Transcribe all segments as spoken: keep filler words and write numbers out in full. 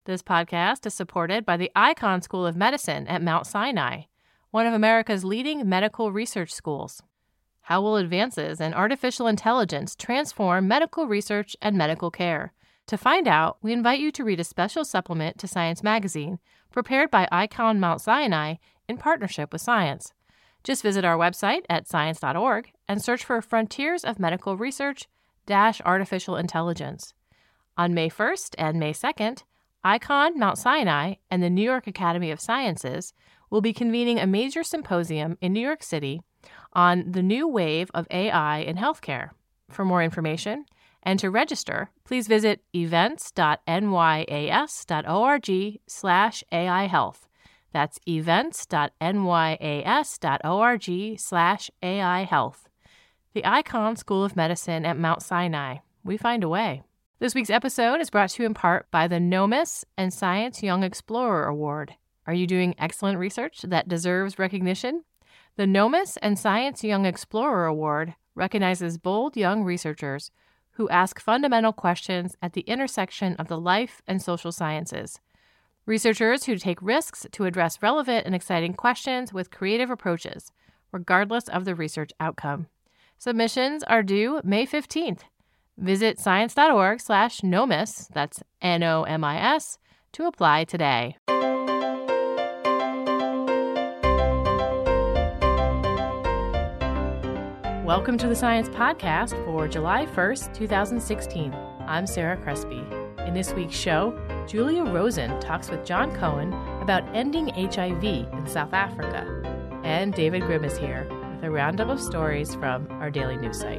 This podcast is supported by the Icahn School of Medicine at Mount Sinai, one of America's leading medical research schools. How will advances in artificial intelligence transform medical research and medical care? To find out, we invite you to read a special supplement to Science Magazine prepared by Icahn Mount Sinai in partnership with Science. Just visit our website at science dot org and search for Frontiers of Medical Research dash Artificial Intelligence. On May first and May second, Icahn Mount Sinai and the New York Academy of Sciences will be convening a major symposium in New York City on the new wave of A I in healthcare. For more information and to register, please visit events dot n y a s dot org slash A I health. That's events dot n y a s dot org slash A I health. The Icahn School of Medicine at Mount Sinai. We find a way. This week's episode is brought to you in part by the NOMIS and Science Young Explorer Award. Are you doing excellent research that deserves recognition? The NOMIS and Science Young Explorer Award recognizes bold young researchers who ask fundamental questions at the intersection of the life and social sciences. Researchers who take risks to address relevant and exciting questions with creative approaches, regardless of the research outcome. Submissions are due May fifteenth. Visit science dot org slash NOMIS, that's N O M I S, to apply today. Welcome to the Science Podcast for July first, twenty sixteen. I'm Sarah Crespi. In this week's show, Julia Rosen talks with John Cohen about ending H I V in South Africa. And David Grimm is here with a roundup of stories from our daily news site.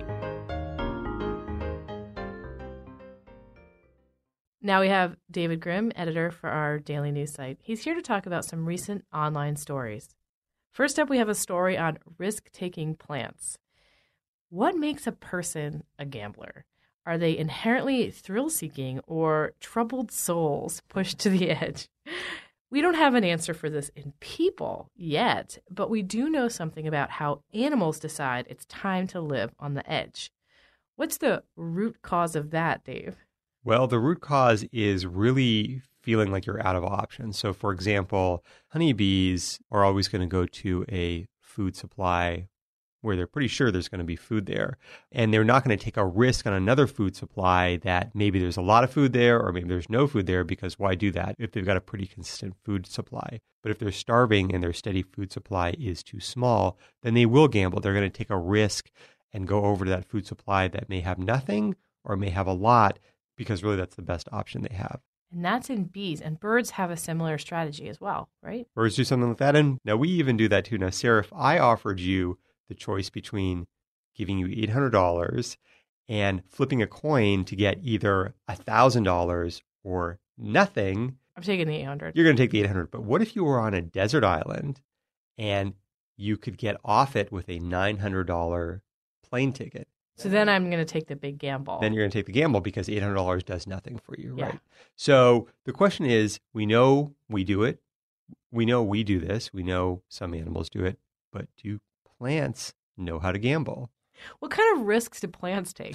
Now we have David Grimm, editor for our daily news site. He's here to talk about some recent online stories. First up, we have a story on risk-taking plants. What makes a person a gambler? Are they inherently thrill-seeking or troubled souls pushed to the edge? We don't have an answer for this in people yet, but we do know something about how animals decide it's time to live on the edge. What's the root cause of that, Dave? Well, the root cause is really feeling like you're out of options. So, for example, honeybees are always going to go to a food supply where they're pretty sure there's going to be food there. And they're not going to take a risk on another food supply that maybe there's a lot of food there or maybe there's no food there, because why do that if they've got a pretty consistent food supply? But if they're starving and their steady food supply is too small, then they will gamble. They're going to take a risk and go over to that food supply that may have nothing or may have a lot, because really that's the best option they have. And that's in bees. And birds have a similar strategy as well, right? Birds do something like that. And now we even do that too. Now, Sarah, if I offered you the choice between giving you eight hundred dollars and flipping a coin to get either one thousand dollars or nothing, I'm taking the eight hundred. You're going to take the eight hundred. But what if you were on a desert island and you could get off it with a nine hundred dollars plane ticket? So then I'm going to take the big gamble. Then you're going to take the gamble because eight hundred dollars does nothing for you, right? Yeah. So the question is, we know we do it. We know we do this. We know some animals do it. But do plants know how to gamble? What kind of risks do plants take?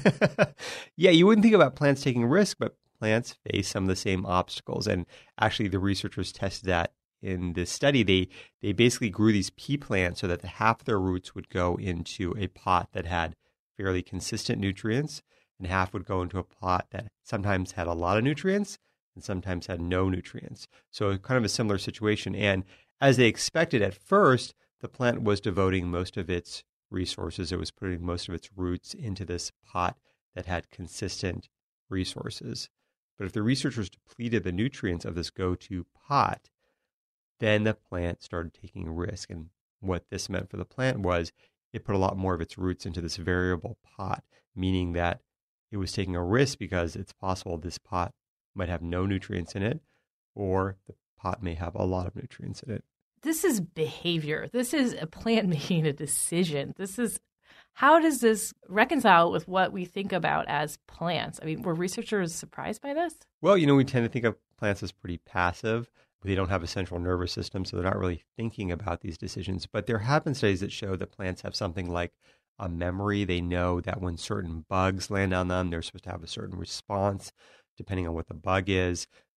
Yeah, you wouldn't think about plants taking risk, but plants face some of the same obstacles. And actually, the researchers tested that in this study. They they basically grew these pea plants so that the half of their roots would go into a pot that had fairly consistent nutrients, and half would go into a pot that sometimes had a lot of nutrients and sometimes had no nutrients. So kind of a similar situation. And as they expected at first, the plant was devoting most of its resources. It was putting most of its roots into this pot that had consistent resources. But if the researchers depleted the nutrients of this go-to pot, then the plant started taking a risk. And what this meant for the plant was it put a lot more of its roots into this variable pot, meaning that it was taking a risk because it's possible this pot might have no nutrients in it, or the pot may have a lot of nutrients in it. This is behavior. This is a plant making a decision. This is, how does this reconcile with what we think about as plants? I mean, were researchers surprised by this? Well, you know, we tend to think of plants as pretty passive. They don't have a central nervous system, so they're not really thinking about these decisions. But there have been studies that show that plants have something like a memory. They know that when certain bugs land on them, they're supposed to have a certain response depending on what the bug is.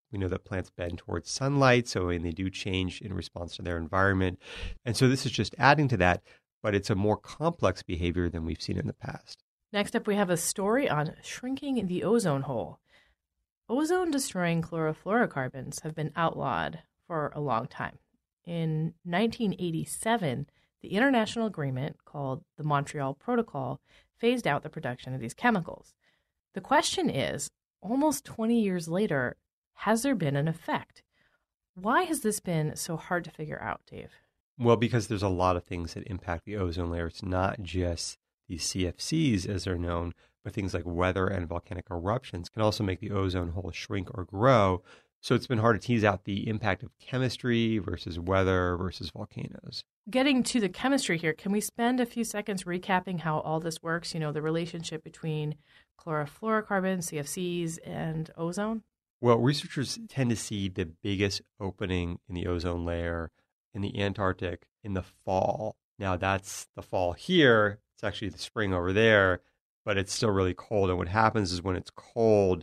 We know that plants bend towards sunlight, so when they do change in response to their environment. And so this is just adding to that, but it's a more complex behavior than we've seen in the past. Next up, we have a story on shrinking the ozone hole. Ozone-destroying chlorofluorocarbons have been outlawed for a long time. In nineteen eighty-seven, the international agreement called the Montreal Protocol phased out the production of these chemicals. The question is, almost twenty years later, has there been an effect? Why has this been so hard to figure out, Dave? Well, because there's a lot of things that impact the ozone layer. It's not just these C F Cs, as they're known, but things like weather and volcanic eruptions can also make the ozone hole shrink or grow. So it's been hard to tease out the impact of chemistry versus weather versus volcanoes. Getting to the chemistry here, can we spend a few seconds recapping how all this works? You know, the relationship between chlorofluorocarbons, C F Cs, and ozone? Well, researchers tend to see the biggest opening in the ozone layer in the Antarctic in the fall. Now, that's the fall here. It's actually the spring over there, but it's still really cold. And what happens is when it's cold,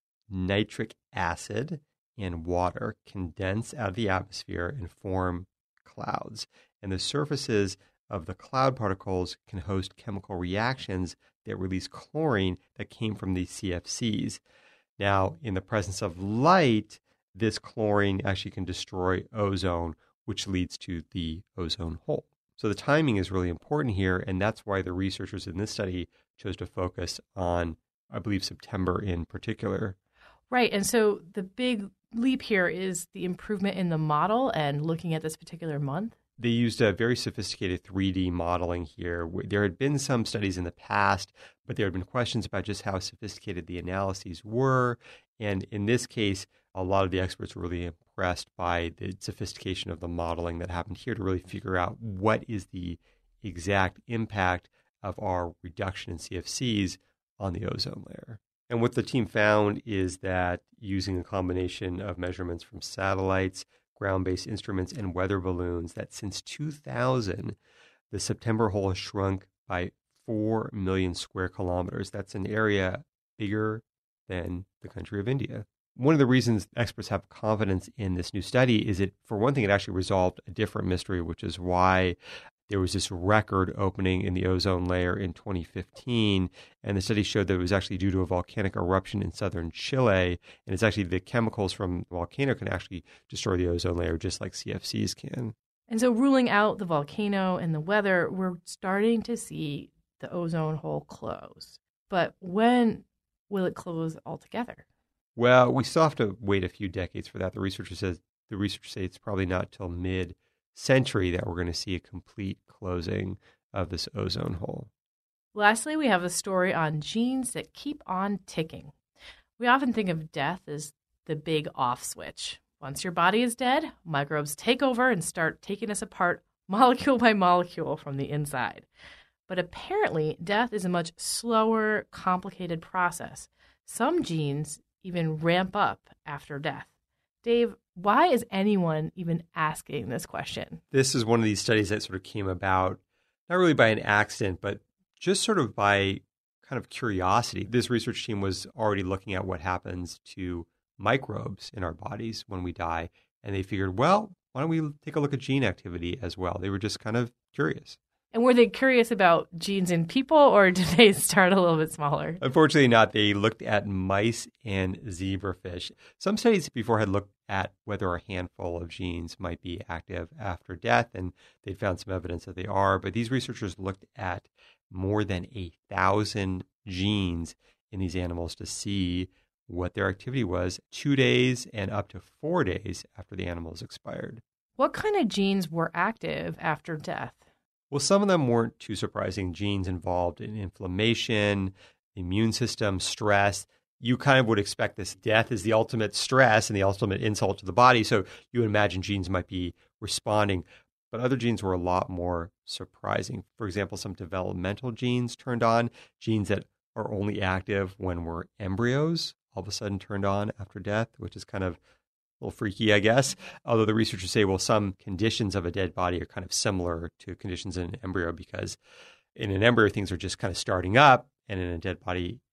nitric acid and water condense out of the atmosphere and form clouds. And the surfaces of the cloud particles can host chemical reactions that release chlorine that came from these C F Cs. Now, in the presence of light, this chlorine actually can destroy ozone, which leads to the ozone hole. So the timing is really important here, and that's why the researchers in this study chose to focus on, I believe, September in particular. Right, and so the big leap here is the improvement in the model and looking at this particular month. They used a very sophisticated three D modeling here. There had been some studies in the past, but there had been questions about just how sophisticated the analyses were. And in this case, a lot of the experts were really impressed by the sophistication of the modeling that happened here to really figure out what is the exact impact of our reduction in C F Cs on the ozone layer. And what the team found is that using a combination of measurements from satellites, ground-based instruments, and weather balloons, that since two thousand, the September hole has shrunk by four million square kilometers. That's an area bigger than the country of India. One of the reasons experts have confidence in this new study is that, for one thing, it actually resolved a different mystery, which is why there was this record opening in the ozone layer in twenty fifteen, and the study showed that it was actually due to a volcanic eruption in southern Chile, and it's actually the chemicals from the volcano can actually destroy the ozone layer just like C F Cs can. And so ruling out the volcano and the weather, we're starting to see the ozone hole close. But when will it close altogether? Well, we still have to wait a few decades for that. The researcher says the research say it's probably not till mid century that we're going to see a complete closing of this ozone hole. Lastly, we have a story on genes that keep on ticking. We often think of death as the big off switch. Once your body is dead, microbes take over and start taking us apart molecule by molecule from the inside. But apparently, death is a much slower, complicated process. Some genes even ramp up after death. Dave, why is anyone even asking this question? This is one of these studies that sort of came about, not really by an accident, but just sort of by kind of curiosity. This research team was already looking at what happens to microbes in our bodies when we die, and they figured, well, why don't we take a look at gene activity as well? They were just kind of curious. And were they curious about genes in people, or did they start a little bit smaller? Unfortunately not. They looked at mice and zebrafish. Some studies before had looked at whether a handful of genes might be active after death, and they found some evidence that they are. But these researchers looked at more than a thousand genes in these animals to see what their activity was two days and up to four days after the animals expired. What kind of genes were active after death? Well, some of them weren't too surprising. Genes involved in inflammation, immune system, stress. You kind of would expect this. Death is the ultimate stress and the ultimate insult to the body. So you would imagine genes might be responding. But other genes were a lot more surprising. For example, some developmental genes turned on, genes that are only active when we're embryos, all of a sudden turned on after death, which is kind of a little freaky, I guess. Although the researchers say, well, some conditions of a dead body are kind of similar to conditions in an embryo, because in an embryo, things are just kind of starting up, and in a dead body,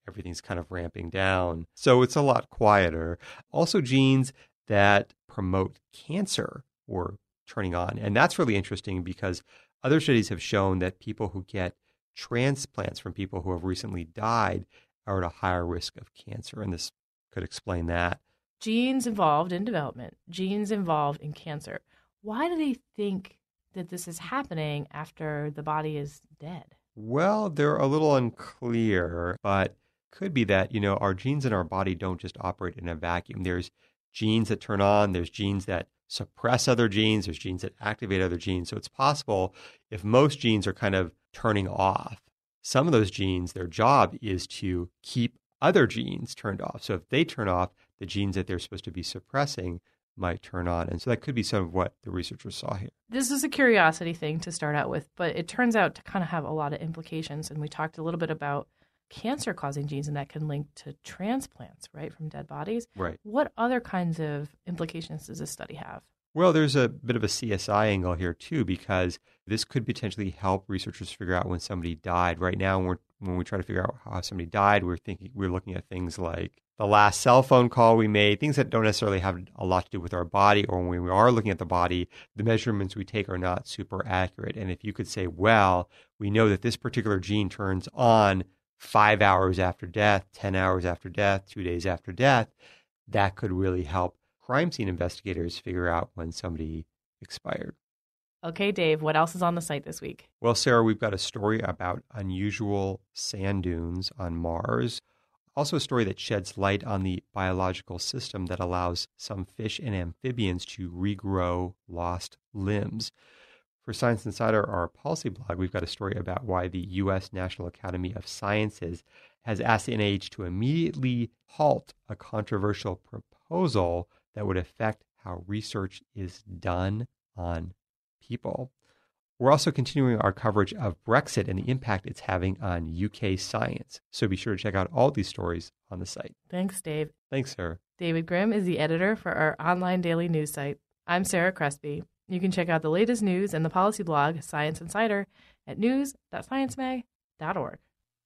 everything's kind of ramping down. So it's a lot quieter. Also, genes that promote cancer were turning on. And that's really interesting because other studies have shown that people who get transplants from people who have recently died are at a higher risk of cancer. And this could explain that. Genes involved in development, genes involved in cancer. Why do they think that this is happening after the body is dead? Well, they're a little unclear, but could be that, you know, our genes in our body don't just operate in a vacuum. There's genes that turn on, there's genes that suppress other genes, there's genes that activate other genes. So it's possible if most genes are kind of turning off, some of those genes, their job is to keep other genes turned off. So if they turn off, the genes that they're supposed to be suppressing might turn on. And so that could be some of what the researchers saw here. This is a curiosity thing to start out with, but it turns out to kind of have a lot of implications. And we talked a little bit about cancer-causing genes, and that can link to transplants, right, from dead bodies. Right. What other kinds of implications does this study have? Well, there's a bit of a C S I angle here, too, because this could potentially help researchers figure out when somebody died. Right now, when, we're, when we try to figure out how somebody died, we're thinking we're looking at things like the last cell phone call we made, things that don't necessarily have a lot to do with our body, or when we are looking at the body, the measurements we take are not super accurate. And if you could say, well, we know that this particular gene turns on five hours after death, ten hours after death, two days after death, that could really help crime scene investigators figure out when somebody expired. Okay, Dave, what else is on the site this week? Well, Sarah, we've got a story about unusual sand dunes on Mars. Also a story that sheds light on the biological system that allows some fish and amphibians to regrow lost limbs. For Science Insider, our policy blog, we've got a story about why the U S National Academy of Sciences has asked the N I H to immediately halt a controversial proposal that would affect how research is done on people. We're also continuing our coverage of Brexit and the impact it's having on U K science. So be sure to check out all these stories on the site. Thanks, Dave. Thanks, Sarah. David Grimm is the editor for our online daily news site. I'm Sarah Crespi. You can check out the latest news and the policy blog, Science Insider, at news dot science mag dot org.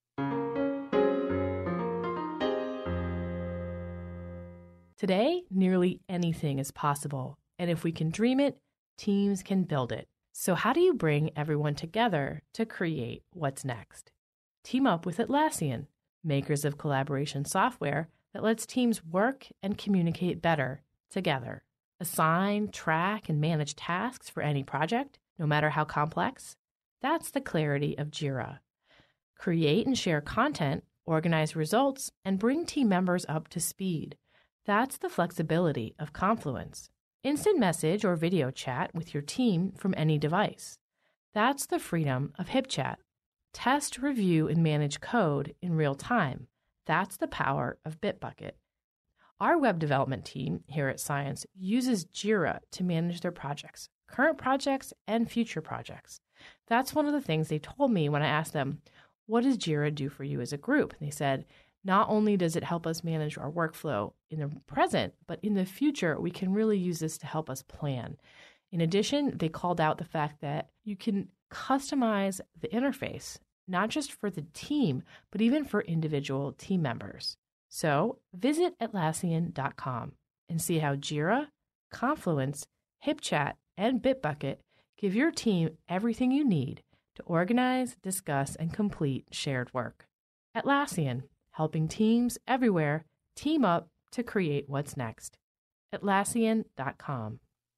Today, nearly anything is possible, and if we can dream it, teams can build it. So how do you bring everyone together to create what's next? Team up with Atlassian, makers of collaboration software that lets teams work and communicate better together. Assign, track, and manage tasks for any project, no matter how complex. That's the clarity of Jira. Create and share content, organize results, and bring team members up to speed. That's the flexibility of Confluence. Instant message or video chat with your team from any device. That's the freedom of HipChat. Test, review, and manage code in real time. That's the power of Bitbucket. Our web development team here at Science uses Jira to manage their projects, current projects and future projects. That's one of the things they told me when I asked them, what does Jira do for you as a group? And they said, not only does it help us manage our workflow in the present, but in the future, we can really use this to help us plan. In addition, they called out the fact that you can customize the interface, not just for the team, but even for individual team members. So visit Atlassian dot com and see how Jira, Confluence, HipChat, and Bitbucket give your team everything you need to organize, discuss, and complete shared work. Atlassian, helping teams everywhere team up to create what's next. Atlassian dot com.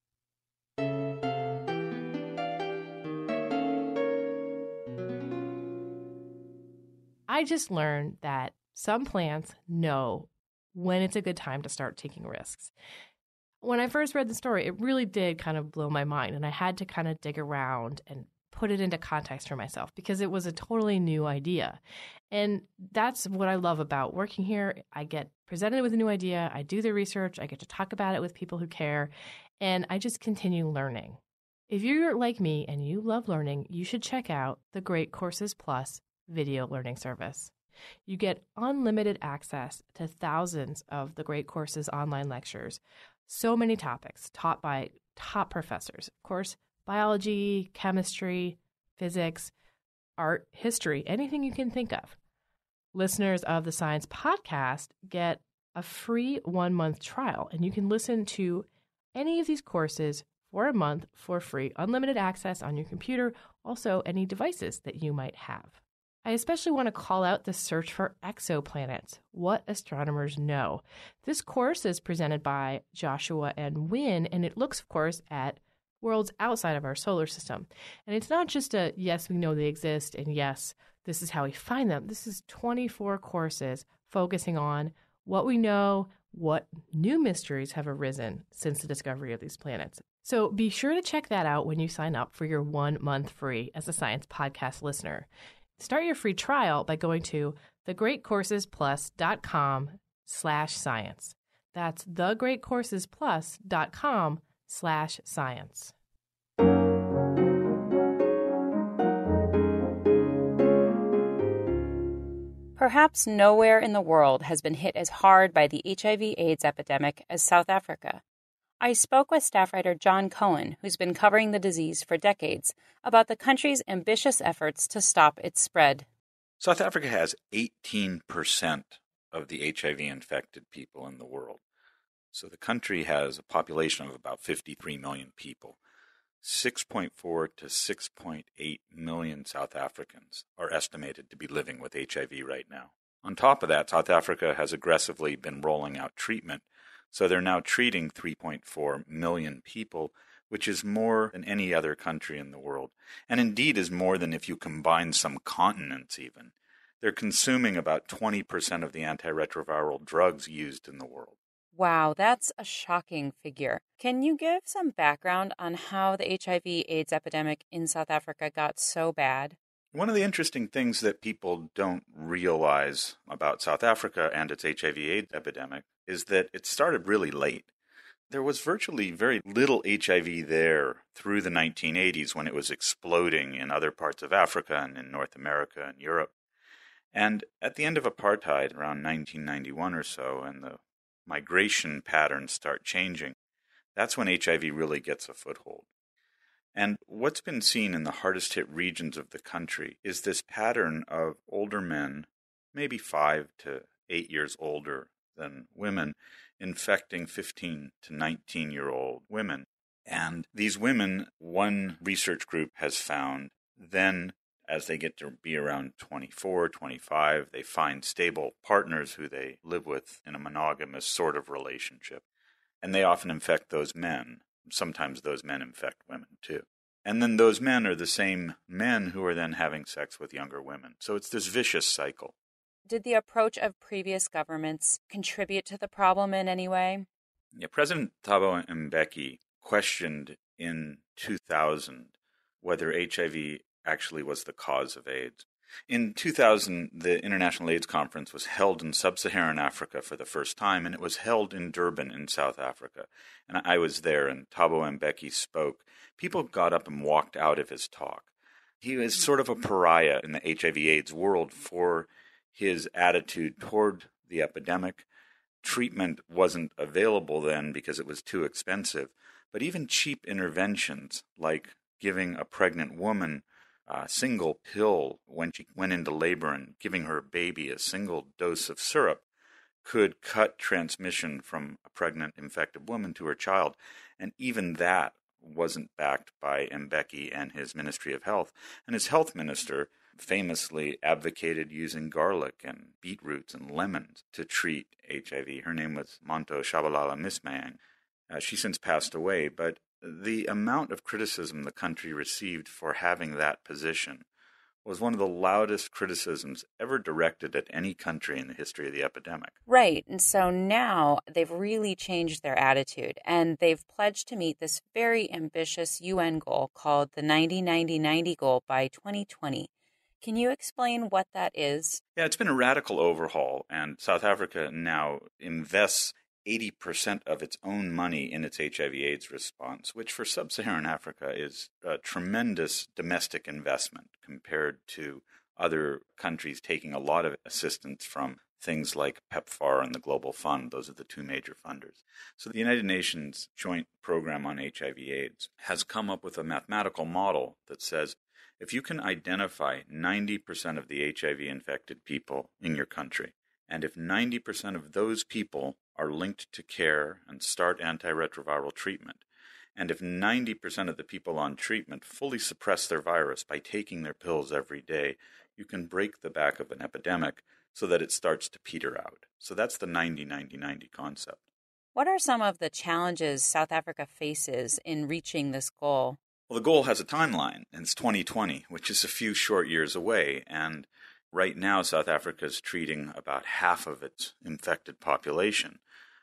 I just learned that some plants know when it's a good time to start taking risks. When I first read the story, it really did kind of blow my mind, and I had to kind of dig around and put it into context for myself because it was a totally new idea. And that's what I love about working here. I get presented with a new idea, I do the research, I get to talk about it with people who care, and I just continue learning. If you're like me and you love learning, you should check out the Great Courses Plus video learning service. You get unlimited access to thousands of the Great Courses online lectures, so many topics taught by top professors. Of course, biology, chemistry, physics, art, history, anything you can think of. Listeners of the Science Podcast get a free one-month trial, and you can listen to any of these courses for a month for free, unlimited access on your computer, also any devices that you might have. I especially want to call out the search for exoplanets, what astronomers know. This course is presented by Joshua and Wynn, and it looks, of course, at worlds outside of our solar system. And it's not just a, yes, we know they exist, and yes, this is how we find them. This is twenty-four courses focusing on what we know, what new mysteries have arisen since the discovery of these planets. So be sure to check that out when you sign up for your one month free as a Science Podcast listener. Start your free trial by going to thegreatcoursesplus.com slash science. That's thegreatcoursesplus.com slash science. Perhaps nowhere in the world has been hit as hard by the H I V AIDS epidemic as South Africa. I spoke with staff writer John Cohen, who's been covering the disease for decades, about the country's ambitious efforts to stop its spread. South Africa has eighteen percent of the H I V-infected people in the world. So the country has a population of about fifty-three million people. six point four to six point eight million South Africans are estimated to be living with H I V right now. On top of that, South Africa has aggressively been rolling out treatment, so they're now treating three point four million people, which is more than any other country in the world, and indeed is more than if you combine some continents even. They're consuming about twenty percent of the antiretroviral drugs used in the world. Wow, that's a shocking figure. Can you give some background on how the H I V AIDS epidemic in South Africa got so bad? One of the interesting things that people don't realize about South Africa and its H I V AIDS epidemic is that it started really late. There was virtually very little H I V there through the nineteen eighties when it was exploding in other parts of Africa and in North America and Europe. And at the end of apartheid, around nineteen ninety-one or so, and the migration patterns start changing, that's when H I V really gets a foothold. And what's been seen in the hardest hit regions of the country is this pattern of older men, maybe five to eight years older than women, infecting fifteen to nineteen-year-old women. And these women, one research group has found, then as they get to be around twenty-four, twenty-five, they find stable partners who they live with in a monogamous sort of relationship. And they often infect those men. Sometimes those men infect women too. And then those men are the same men who are then having sex with younger women. So it's this vicious cycle. Did the approach of previous governments contribute to the problem in any way? Yeah, President Thabo Mbeki questioned in two thousand whether H I V actually was the cause of AIDS. In two thousand, the International AIDS Conference was held in sub-Saharan Africa for the first time, and it was held in Durban in South Africa. And I was there, and Thabo Mbeki spoke. People got up and walked out of his talk. He was sort of a pariah in the H I V AIDS world for his attitude toward the epidemic. Treatment wasn't available then because it was too expensive, but even cheap interventions like giving a pregnant woman a single pill when she went into labor and giving her baby a single dose of syrup could cut transmission from a pregnant infected woman to her child. And even that wasn't backed by Mbeki and his Ministry of Health. And his health minister famously advocated using garlic and beetroots and lemons to treat H I V. Her name was Monto Shabalala Mismayang. Uh, she since passed away, but the amount of criticism the country received for having that position was one of the loudest criticisms ever directed at any country in the history of the epidemic. Right. And so now they've really changed their attitude, and they've pledged to meet this very ambitious U N goal called the ninety ninety ninety goal by twenty twenty. Can you explain what that is? Yeah, it's been a radical overhaul, and South Africa now invests eighty percent of its own money in its H I V AIDS response, which for sub-Saharan Africa is a tremendous domestic investment compared to other countries taking a lot of assistance from things like PEPFAR and the Global Fund. Those are the two major funders. So the United Nations Joint Program on H I V AIDS has come up with a mathematical model that says If you can identify ninety percent of the H I V-infected people in your country, and if ninety percent of those people are linked to care and start antiretroviral treatment, and if ninety percent of the people on treatment fully suppress their virus by taking their pills every day, you can break the back of an epidemic so that it starts to peter out. So that's the ninety ninety ninety concept. What are some of the challenges South Africa faces in reaching this goal? Well, the goal has a timeline, and it's twenty twenty, which is a few short years away. And right now, South Africa is treating about half of its infected population.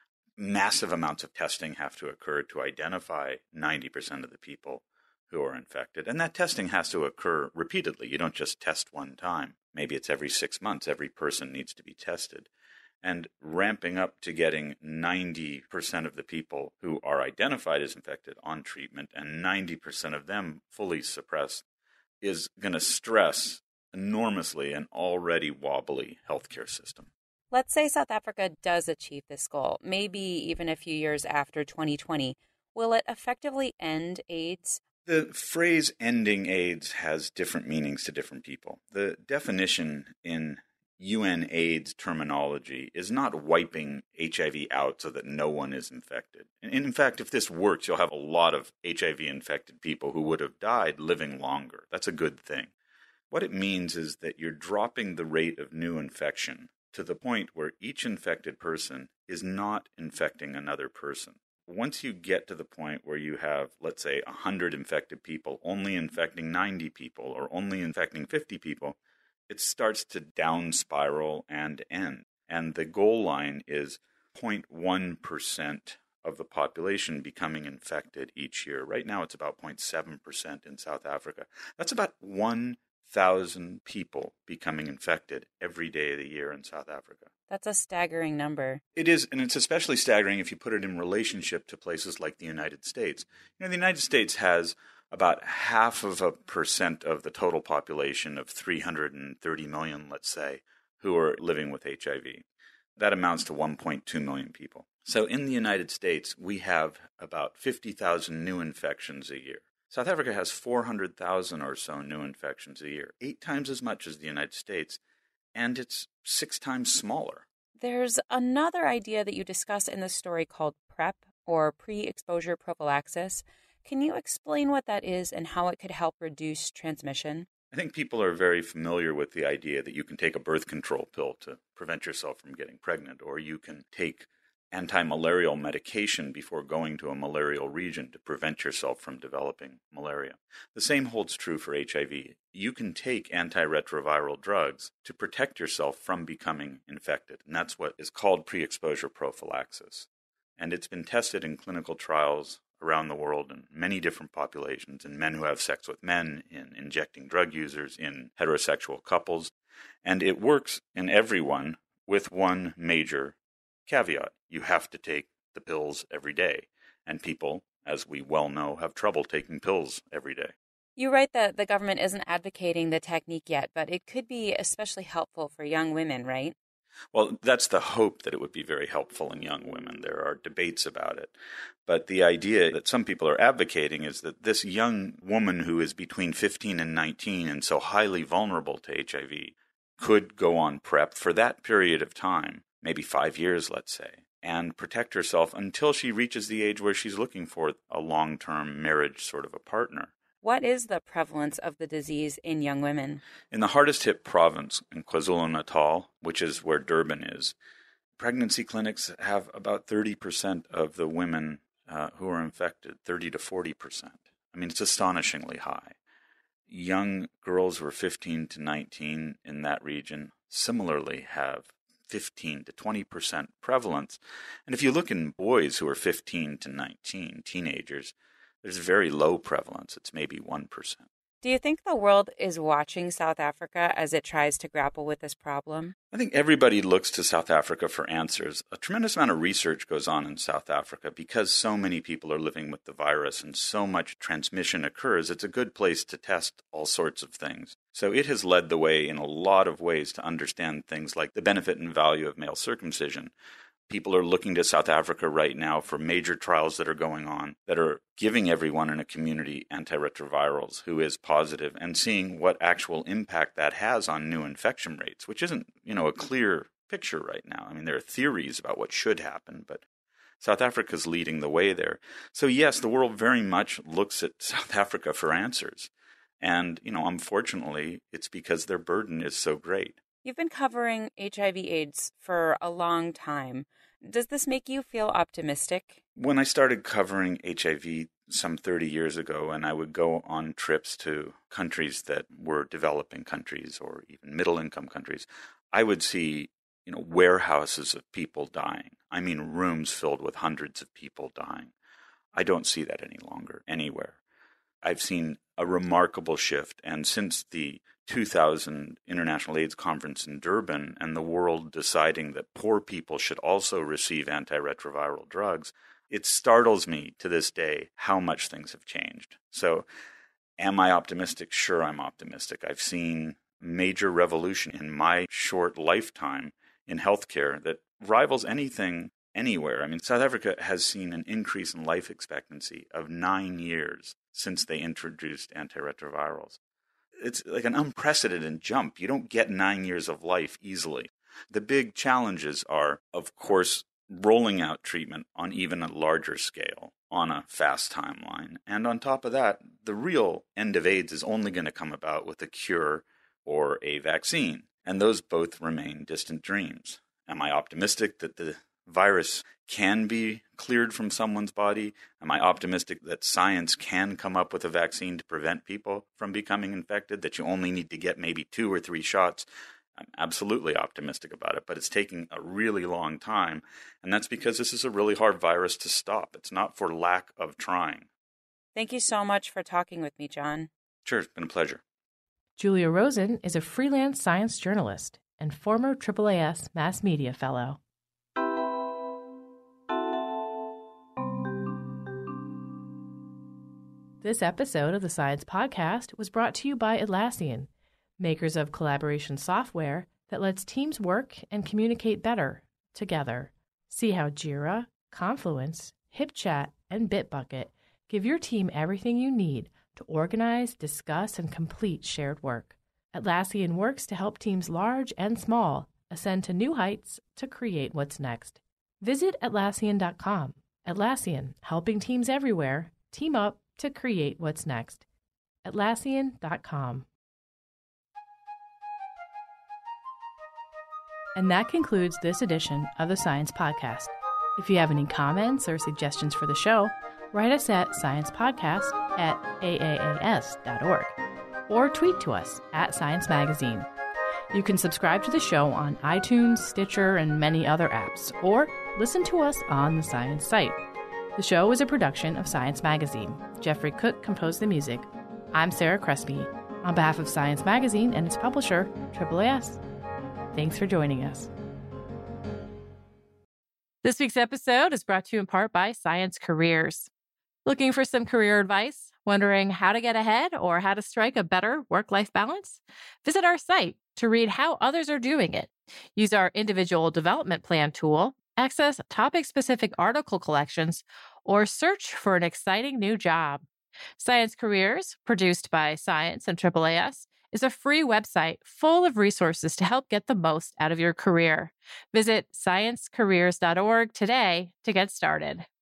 Massive amounts of testing have to occur to identify ninety percent of the people who are infected. And that testing has to occur repeatedly. You don't just test one time. Maybe it's every six months. Every person needs to be tested. And ramping up to getting ninety percent of the people who are identified as infected on treatment and ninety percent of them fully suppressed is going to stress enormously an already wobbly healthcare system. Let's say South Africa does achieve this goal, maybe even a few years after twenty twenty. Will it effectively end AIDS? The phrase ending AIDS has different meanings to different people. The definition in U N AIDS terminology is not wiping H I V out so that no one is infected. And in fact, if this works, you'll have a lot of H I V-infected people who would have died living longer. That's a good thing. What it means is that you're dropping the rate of new infection to the point where each infected person is not infecting another person. Once you get to the point where you have, let's say, one hundred infected people only infecting ninety people or only infecting fifty people, it starts to down spiral and end. And the goal line is zero point one percent of the population becoming infected each year. Right now it's about zero point seven percent in South Africa. That's about one thousand people becoming infected every day of the year in South Africa. That's a staggering number. It is, and it's especially staggering if you put it in relationship to places like the United States. You know, the United States has about half of a percent of the total population of three hundred thirty million, let's say, who are living with H I V. That amounts to one point two million people. So in the United States, we have about fifty thousand new infections a year. South Africa has four hundred thousand or so new infections a year, eight times as much as the United States, and it's six times smaller. There's another idea that you discuss in the story called PrEP, or pre-exposure prophylaxis. Can you explain what that is and how it could help reduce transmission? I think people are very familiar with the idea that you can take a birth control pill to prevent yourself from getting pregnant, or you can take anti-malarial medication before going to a malarial region to prevent yourself from developing malaria. The same holds true for H I V. You can take antiretroviral drugs to protect yourself from becoming infected, and that's what is called pre-exposure prophylaxis. And it's been tested in clinical trials around the world in many different populations, in men who have sex with men, in injecting drug users, in heterosexual couples. And it works in everyone with one major caveat. You have to take the pills every day. And people, as we well know, have trouble taking pills every day. You write that the government isn't advocating the technique yet, but it could be especially helpful for young women, right? Well, that's the hope, that it would be very helpful in young women. There are debates about it. But the idea that some people are advocating is that this young woman who is between fifteen and nineteen and so highly vulnerable to H I V could go on PrEP for that period of time, maybe five years, let's say, and protect herself until she reaches the age where she's looking for a long-term marriage sort of a partner. What is the prevalence of the disease in young women? In the hardest hit province, in KwaZulu-Natal, which is where Durban is, pregnancy clinics have about thirty percent of the women uh, who are infected, thirty to forty percent. I mean, it's astonishingly high. Young girls who are fifteen to nineteen in that region similarly have fifteen to twenty percent prevalence. And if you look in boys who are fifteen to nineteen, teenagers, there's very low prevalence. It's maybe one percent. Do you think the world is watching South Africa as it tries to grapple with this problem? I think everybody looks to South Africa for answers. A tremendous amount of research goes on in South Africa because so many people are living with the virus and so much transmission occurs. It's a good place to test all sorts of things. So it has led the way in a lot of ways to understand things like the benefit and value of male circumcision. People are looking to South Africa right now for major trials that are going on that are giving everyone in a community antiretrovirals who is positive and seeing what actual impact that has on new infection rates, which isn't, you know, a clear picture right now. I mean, there are theories about what should happen, but South Africa's leading the way there. So yes, the world very much looks at South Africa for answers. And, you know, unfortunately, it's because their burden is so great. You've been covering H I V AIDS for a long time. Does this make you feel optimistic? When I started covering H I V some thirty years ago, and I would go on trips to countries that were developing countries or even middle-income countries, I would see, you know, warehouses of people dying. I mean, rooms filled with hundreds of people dying. I don't see that any longer anywhere. I've seen a remarkable shift, and since the two thousand International AIDS Conference in Durban and the world deciding that poor people should also receive antiretroviral drugs, it startles me to this day how much things have changed. So am I optimistic? Sure, I'm optimistic. I've seen major revolution in my short lifetime in healthcare that rivals anything anywhere. I mean, South Africa has seen an increase in life expectancy of nine years since they introduced antiretrovirals. It's like an unprecedented jump. You don't get nine years of life easily. The big challenges are, of course, rolling out treatment on even a larger scale, on a fast timeline. And on top of that, the real end of AIDS is only going to come about with a cure or a vaccine. And those both remain distant dreams. Am I optimistic that the virus can be cleared from someone's body? Am I optimistic that science can come up with a vaccine to prevent people from becoming infected, that you only need to get maybe two or three shots? I'm absolutely optimistic about it, but it's taking a really long time, and that's because this is a really hard virus to stop. It's not for lack of trying. Thank you so much for talking with me, John. Sure, it's been a pleasure. Julia Rosen is a freelance science journalist and former A A A S Mass Media Fellow. This episode of the Science Podcast was brought to you by Atlassian, makers of collaboration software that lets teams work and communicate better together. See how Jira, Confluence, HipChat, and Bitbucket give your team everything you need to organize, discuss, and complete shared work. Atlassian works to help teams large and small ascend to new heights to create what's next. Visit Atlassian dot com. Atlassian, helping teams everywhere team up to create what's next. Atlassian dot com. And that concludes this edition of the Science Podcast. If you have any comments or suggestions for the show, write us at sciencepodcast at A A A S dot org or tweet to us at Science Magazine. You can subscribe to the show on iTunes, Stitcher, and many other apps, or listen to us on the Science site. The show is a production of Science Magazine. Jeffrey Cook composed the music. I'm Sarah Crespi, on behalf of Science Magazine and its publisher, A A A S. Thanks for joining us. This week's episode is brought to you in part by Science Careers. Looking for some career advice? Wondering how to get ahead or how to strike a better work-life balance? Visit our site to read how others are doing it. Use our individual development plan tool, access topic-specific article collections, or search for an exciting new job. Science Careers, produced by Science and A A A S, is a free website full of resources to help get the most out of your career. Visit science careers dot org today to get started.